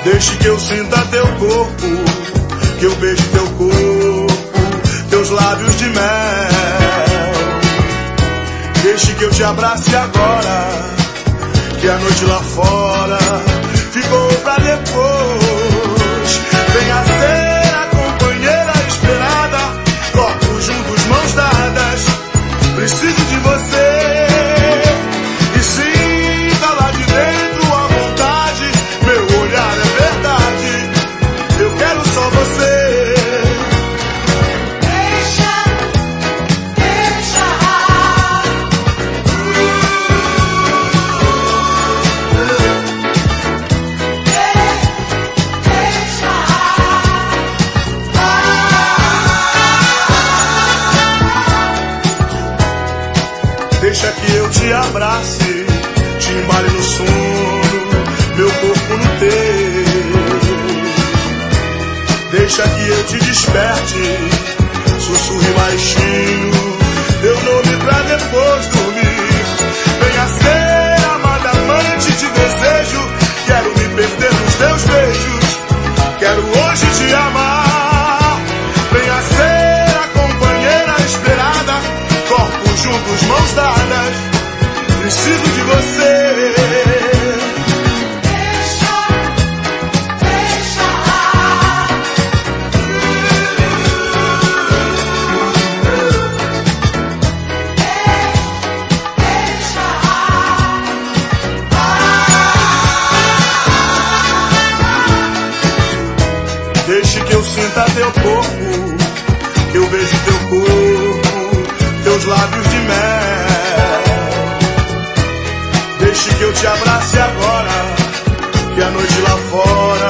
Deixe que eu sinta teu corpo, que eu beije teu corpo, teus lábios de mel. Deixe que eu te abrace agora, que a noite lá fora ficou pra depois. Venha ser a companheira esperada, corpos juntos, mãos dadas. Preciso de você e sinta lá de dentro a vontade. Meu olhar é verdade, eu quero só você. Deixa que eu te abrace, te embale no sono, meu corpo no teu. Deixa que eu te desperte, sussurre baixinho, teu nome pra depois dormir. Venha ser amada amante, te desejo, quero me perder nos teus beijos, quero hoje te amar. Venha ser a companheira esperada, corpos juntos, mãos dadas, preciso de você. Deixe que eu sinta teu corpo, que eu vejo teu corpo, teus lábios de mel. Deixe que eu te abrace agora, que a noite lá fora